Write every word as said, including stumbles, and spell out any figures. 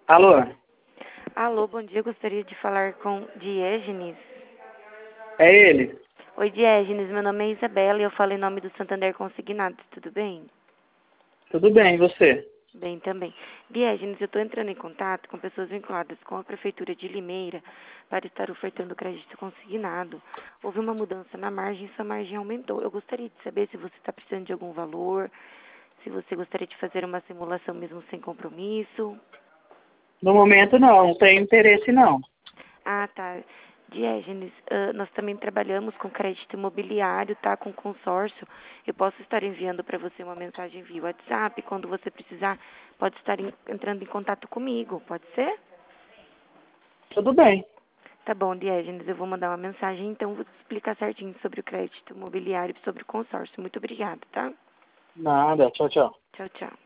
Alô? Alô, bom dia. Gostaria de falar com Diégenes. É ele? Oi, Diégenes. Meu nome é Isabela e eu falo em nome do Santander Consignados. Tudo bem? Tudo bem, e você? Bem também. Diégenes, eu estou entrando em contato com pessoas vinculadas com a Prefeitura de Limeira para estar ofertando crédito consignado. Houve uma mudança na margem e sua margem aumentou. Eu gostaria de saber se você está precisando de algum valor, se você gostaria de fazer uma simulação mesmo sem compromisso. No momento não, não tenho interesse não. Ah, tá. Diégenes, ah, nós também trabalhamos com crédito imobiliário, tá? Com consórcio. Eu posso estar enviando para você uma mensagem via WhatsApp. Quando você precisar, pode estar em- entrando em contato comigo, pode ser? Tudo bem. Tá bom, Diégenes, eu vou mandar uma mensagem, então vou explicar certinho sobre o crédito imobiliário e sobre o consórcio. Muito obrigada, tá? Nada, tchau, tchau. Tchau, tchau.